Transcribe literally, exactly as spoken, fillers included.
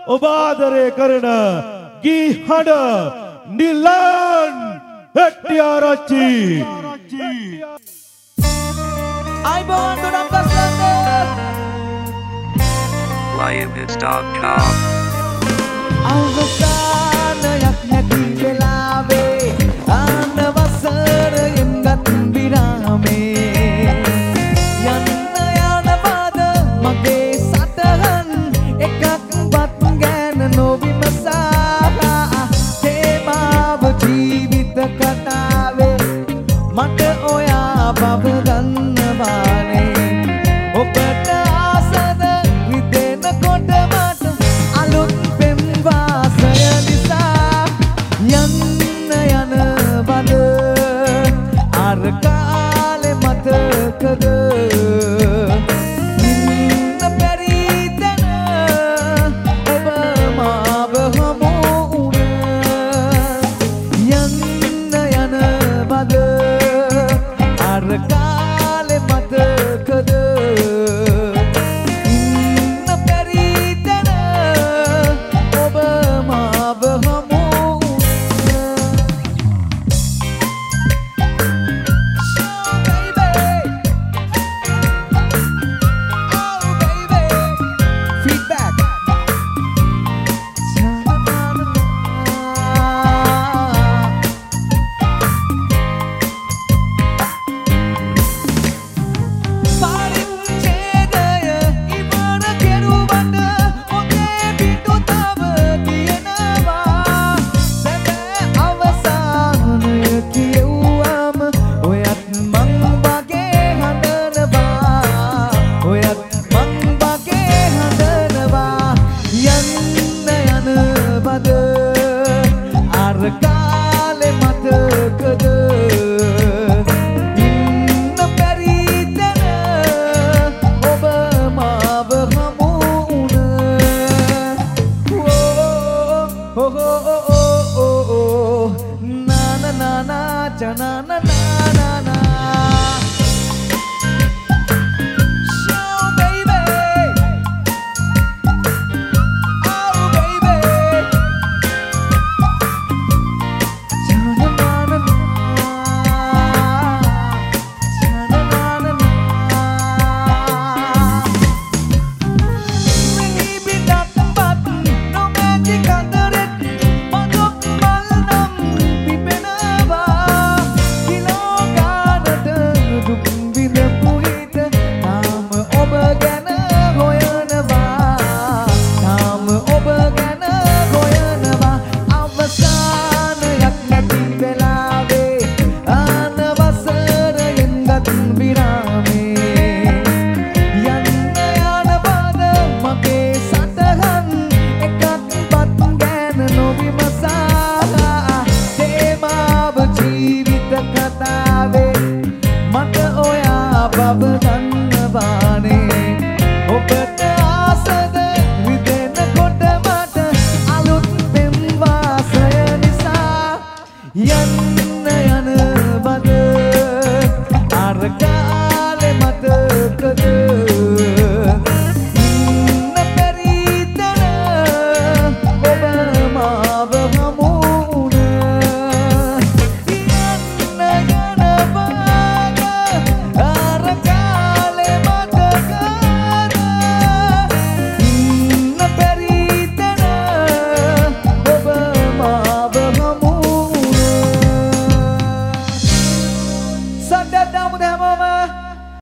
ඔබ ආදරය කරන ගී හඬ නිලන් හෙට්ටිආරච්චි අයිබෝන් ගොඩක් ගස්සන්න lions dot com අවසානයක් නැති වෙලාවේ ආන වසරයෙන් ගත් විරාමේ යන්න යන පාද මගේ සටහන් එකක්වත් ගැන නොවිමසා තේමාව ජීවිත කතාවේ මට ඔයා බව ගන්නවානේ ඔබට ආසද හිතෙනකොට මට අලුත් පෙම් වාසය නිසා යන්න යන බද අර කාලේ මතකද ඉන්න බැරි තැන ඔබ මාව හමු වුණ යන්න යන බද අර කාලේ මතකද ඉන්න බැරි තැන ඔබ මාව හමු ඔබ ගැන හොයනවා තාම ඔබ ගැන